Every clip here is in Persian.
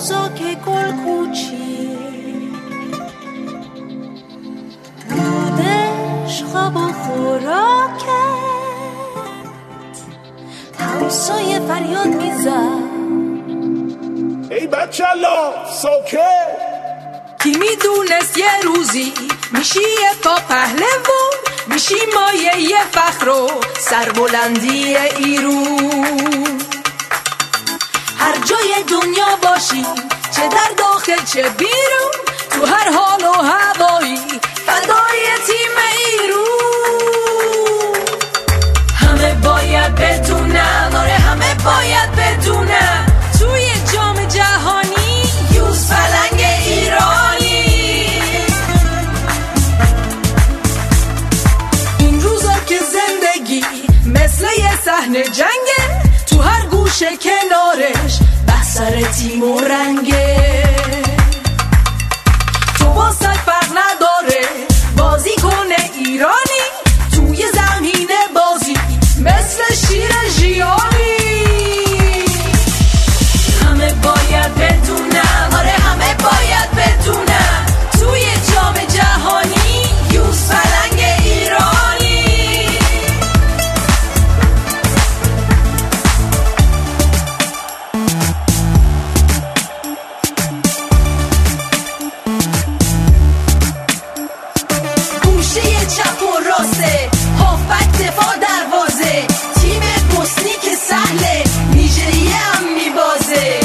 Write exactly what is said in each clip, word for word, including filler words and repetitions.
بزرگ گل کوچی بودش خواب و خوراکت، همسایه فریاد میزد ای بچه الله ساکت. کی میدونست یه روزی میشی یه پا پهلوون، میشی مایه یه فخر و سربلندی ایرون. هر جای دنیا باشی، چه در داخل چه بیرون، تو هر حال و هوایی فدای تیم ایرون. همه باید بدونن، آره همه باید بدونن، توی جام جهانی یوز پلنگ ایرانی. این روزا که زندگی مثل یه صحنه جنگه، تو هر گوشه کنارش بحثر تیم و رنگه. تو با سگ فرق نداره، بازی کنه ایرانی توی زمین بازی مثل شیر ژیانی. همه باید بدونن، آره همه باید بدونن، توی جام جهانی یوز پلنگ ایرانی. گوشه چپ و راسته، هافبک دفاع دروازه، تیم بوسنی که سهله، نیجریه هم میبازه.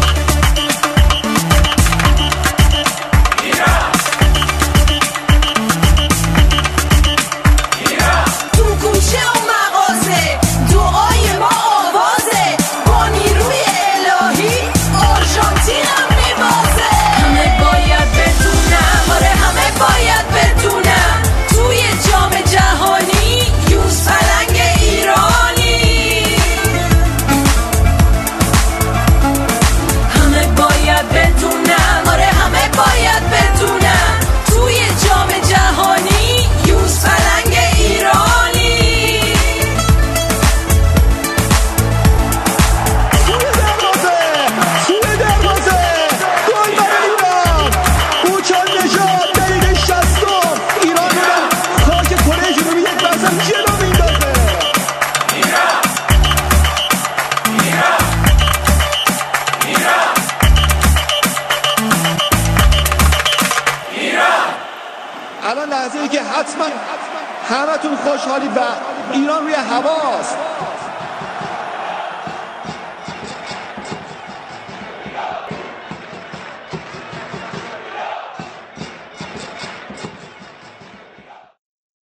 تو کوچه و مغازه دعای ما آوازه، با نیروی الهی آرژانتین هم میبازه. همه باید بدونم، آره همه باید بدونم، توی جام جهانی یوز پلنگ ایرانی. همه باید بدونن، آره همه باید بدونن، توی جام جهانی یوز پلنگ ایرانی. سوی دروازه، سوی دروازه، گل برای ایران. کوچان نژاد دقیقه شصتم ایران رو خاک کره جنوبی یک برزن جلو میندازه. ایران ایران ایران ایران. الان لحظه ای که حتما همتون خوشحالی و ایران روی هواست.